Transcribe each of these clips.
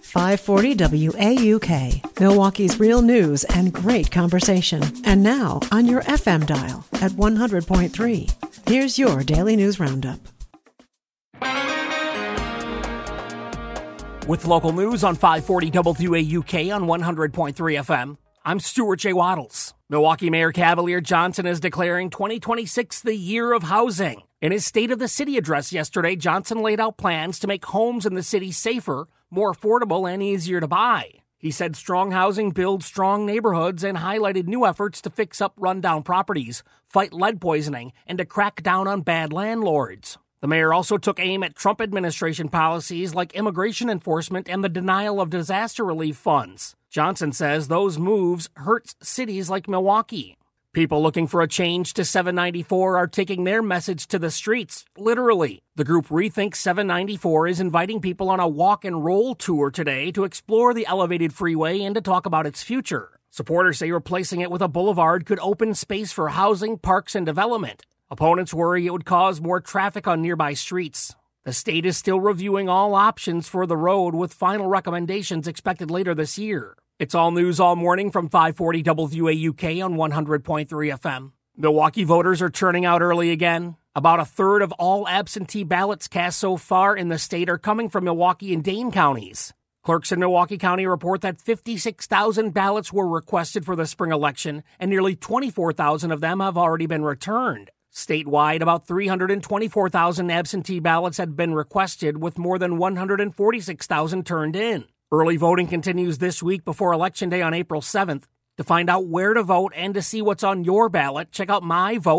540 WAUK, Milwaukee's real news and great conversation. And now on your FM dial at 100.3. Here's your daily news roundup. With local news on 540 WAUK on 100.3 FM, I'm Stuart J. Waddles. Milwaukee Mayor Cavalier Johnson is declaring 2026 the year of housing. In his State of the City address yesterday, Johnson laid out plans to make homes in the city safer, more affordable, and easier to buy. He said strong housing builds strong neighborhoods and highlighted new efforts to fix up rundown properties, fight lead poisoning, and to crack down on bad landlords. The mayor also took aim at Trump administration policies like immigration enforcement and the denial of disaster relief funds. Johnson says those moves hurt cities like Milwaukee. People looking for a change to 794 are taking their message to the streets, literally. The group Rethink 794 is inviting people on a walk and roll tour today to explore the elevated freeway and to talk about its future. Supporters say replacing it with a boulevard could open space for housing, parks, and development. Opponents worry it would cause more traffic on nearby streets. The state is still reviewing all options for the road with final recommendations expected later this year. It's all news all morning from 540 WAUK on 100.3 FM. Milwaukee voters are turning out early again. About a third of all absentee ballots cast so far in the state are coming from Milwaukee and Dane counties. Clerks in Milwaukee County report that 56,000 ballots were requested for the spring election, and nearly 24,000 of them have already been returned. Statewide, about 324,000 absentee ballots had been requested, with more than 146,000 turned in. Early voting continues this week before Election Day on April 7th. To find out where to vote and to see what's on your ballot, check out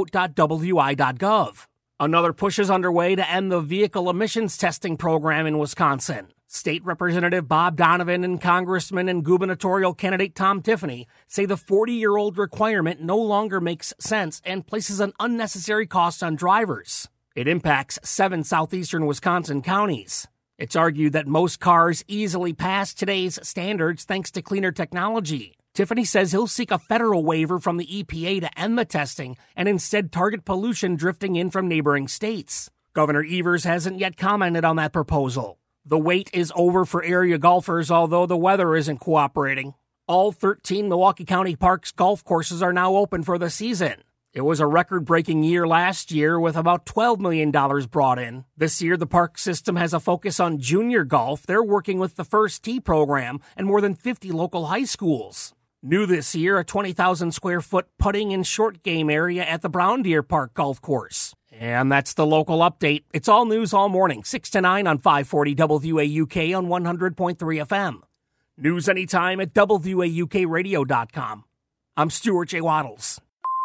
myvote.wi.gov. Another push is underway to end the vehicle emissions testing program in Wisconsin. State Representative Bob Donovan and Congressman and gubernatorial candidate Tom Tiffany say the 40-year-old requirement no longer makes sense and places an unnecessary cost on drivers. It impacts 7 southeastern Wisconsin counties. It's argued that most cars easily pass today's standards thanks to cleaner technology. Tiffany says he'll seek a federal waiver from the EPA to end the testing and instead target pollution drifting in from neighboring states. Governor Evers hasn't yet commented on that proposal. The wait is over for area golfers, although the weather isn't cooperating. All 13 Milwaukee County Parks golf courses are now open for the season. It was a record-breaking year last year with about $12 million brought in. This year, the park system has a focus on junior golf. They're working with the First Tee program and more than 50 local high schools. New this year, a 20,000-square-foot putting and short game area at the Brown Deer Park Golf Course. And that's the local update. It's all news all morning, 6 to 9 on 540 WAUK on 100.3 FM. News anytime at WAUKradio.com. I'm Stuart J. Waddles.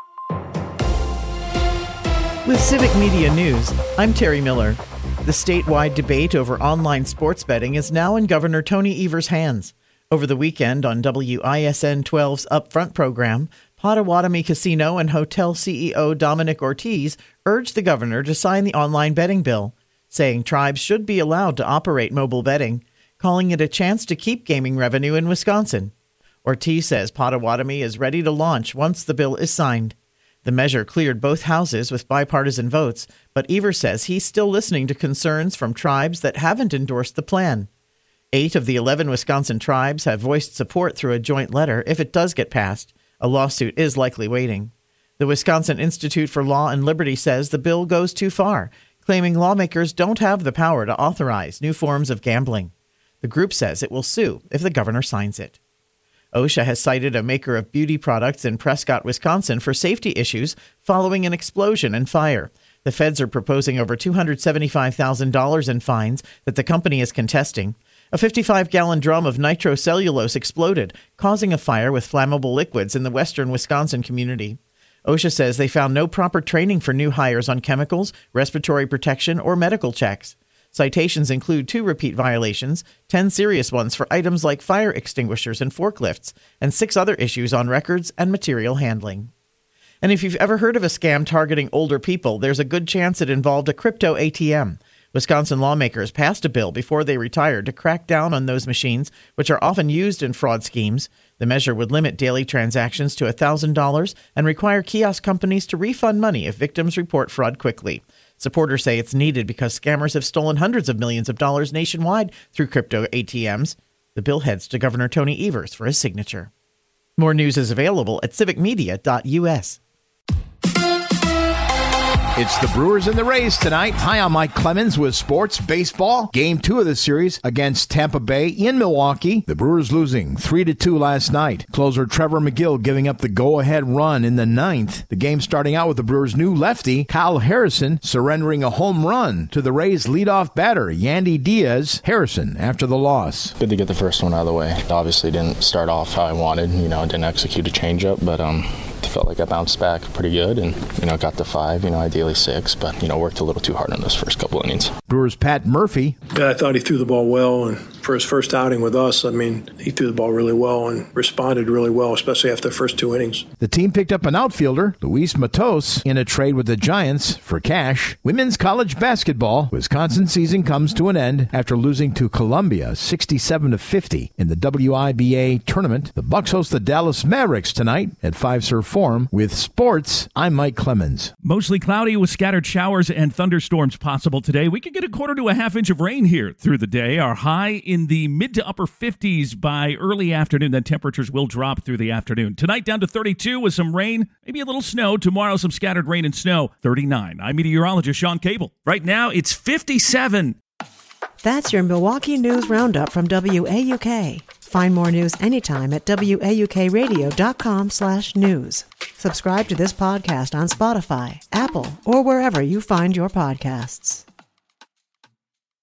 With Civic Media News, I'm Terry Miller. The statewide debate over online sports betting is now in Governor Tony Evers' hands. Over the weekend on WISN 12's Upfront program, Potawatomi Casino and Hotel CEO Dominic Ortiz urged the governor to sign the online betting bill, saying tribes should be allowed to operate mobile betting, calling it a chance to keep gaming revenue in Wisconsin. Ortiz says Potawatomi is ready to launch once the bill is signed. The measure cleared both houses with bipartisan votes, but Evers says he's still listening to concerns from tribes that haven't endorsed the plan. 8 of the 11 Wisconsin tribes have voiced support through a joint letter if it does get passed. A lawsuit is likely waiting. The Wisconsin Institute for Law and Liberty says the bill goes too far, claiming lawmakers don't have the power to authorize new forms of gambling. The group says it will sue if the governor signs it. OSHA has cited a maker of beauty products in Prescott, Wisconsin for safety issues following an explosion and fire. The feds are proposing over $275,000 in fines that the company is contesting. A 55-gallon drum of nitrocellulose exploded, causing a fire with flammable liquids in the western Wisconsin community. OSHA says they found no proper training for new hires on chemicals, respiratory protection, or medical checks. Citations include 2 repeat violations, 10 serious ones for items like fire extinguishers and forklifts, and 6 other issues on records and material handling. And if you've ever heard of a scam targeting older people, there's a good chance it involved a crypto ATM. Wisconsin lawmakers passed a bill before they retired to crack down on those machines, which are often used in fraud schemes. The measure would limit daily transactions to $1,000 and require kiosk companies to refund money if victims report fraud quickly. Supporters say it's needed because scammers have stolen hundreds of millions of dollars nationwide through crypto ATMs. The bill heads to Governor Tony Evers for his signature. More news is available at civicmedia.us. It's the Brewers and the Rays tonight. Hi, I'm Mike Clemens with Sports Baseball. Game 2 of the series against Tampa Bay in Milwaukee. The Brewers losing 3-2 last night. Closer Trevor McGill giving up the go-ahead run in the 9th. The game starting out with the Brewers' new lefty, Kyle Harrison, surrendering a home run to the Rays' leadoff batter, Yandy Diaz. Harrison after the loss. Good to get the first one out of the way. Obviously didn't start off how I wanted. Didn't execute a changeup, but felt like I bounced back pretty good and, got to 5, ideally 6, but, worked a little too hard on those first couple innings. Brewers' Pat Murphy. Yeah, I thought he threw the ball well, and for his first outing with us, he threw the ball really well and responded really well, especially after the first 2 innings. The team picked up an outfielder, Luis Matos, in a trade with the Giants for cash. Women's college basketball, Wisconsin season comes to an end after losing to Columbia 67-50 in the WIBA tournament. The Bucks host the Dallas Mavericks tonight at Fiserv Forum. With sports, I'm Mike Clemens. Mostly cloudy with scattered showers and thunderstorms possible today. We could get a quarter to a half inch of rain here through the day. Our high in the mid to upper 50s by early afternoon. Then temperatures will drop through the afternoon. Tonight down to 32 with some rain, maybe a little snow. Tomorrow some scattered rain and snow. 39. I'm meteorologist Sean Cable. Right now it's 57. That's your Milwaukee News Roundup from WAUK. Find more news anytime at WAUKradio.com/news. Subscribe to this podcast on Spotify, Apple, or wherever you find your podcasts.